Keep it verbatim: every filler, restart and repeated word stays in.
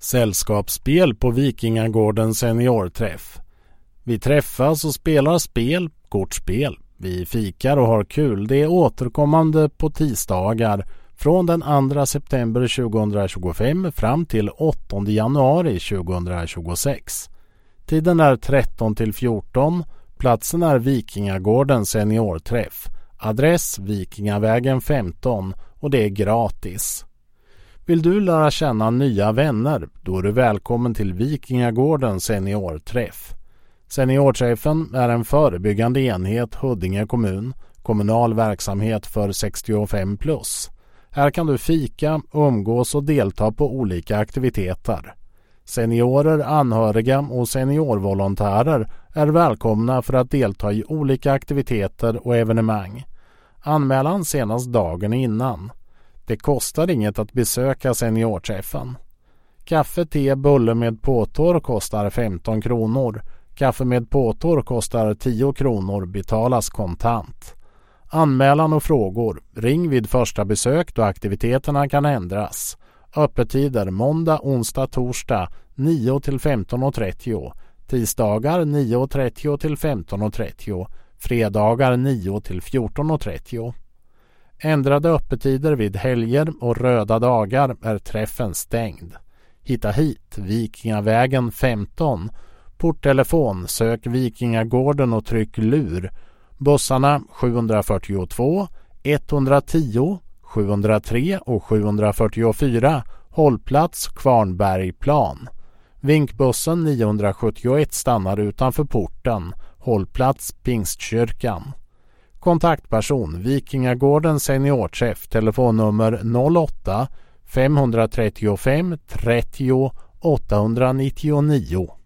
Sällskapsspel på Vikingagården seniorträff. Vi träffas och spelar spel, kortspel. Vi fikar och har kul. Det är återkommande på tisdagar från den andra september tjugohundratjugofem fram till åttonde januari tjugohundratjugosex. Tiden är tretton till fjorton. Platsen är Vikingagården seniorträff. Adress Vikingavägen femton och det är gratis. Vill du lära känna nya vänner, då är du välkommen till Vikingagården seniorträff. Seniorträffen är en förebyggande enhet Huddinge kommun, kommunal verksamhet för sextiofem plus. Här kan du fika, umgås och delta på olika aktiviteter. Seniorer, anhöriga och seniorvolontärer är välkomna för att delta i olika aktiviteter och evenemang. Anmälan senast dagen innan. Det kostar inget att besöka seniorträffen. Kaffe, te, bulle med påtår kostar femton kronor. Kaffe med påtår kostar tio kronor, betalas kontant. Anmälan och frågor. Ring vid första besök då aktiviteterna kan ändras. Öppettider måndag, onsdag, torsdag nio till femton och trettio. Tisdagar nio och trettio till femton och trettio. Fredagar nio till fjorton och trettio. Ändrade öppettider vid helger och röda dagar är träffen stängd. Hitta hit, Vikingavägen femton. Porttelefon, sök Vikingagården och tryck lur. Bussarna sjuhundrafyrtiotvå, etthundratio, sjuhundratre och sjuhundrafyrtiofyra. Hållplats Kvarnbergplan. Vinkbussen niohundrasjuttioett stannar utanför porten. Hållplats Pingstkyrkan. Kontaktperson Vikingagården seniorträff, telefonnummer noll åtta fem tre fem trettio åttahundranittionio.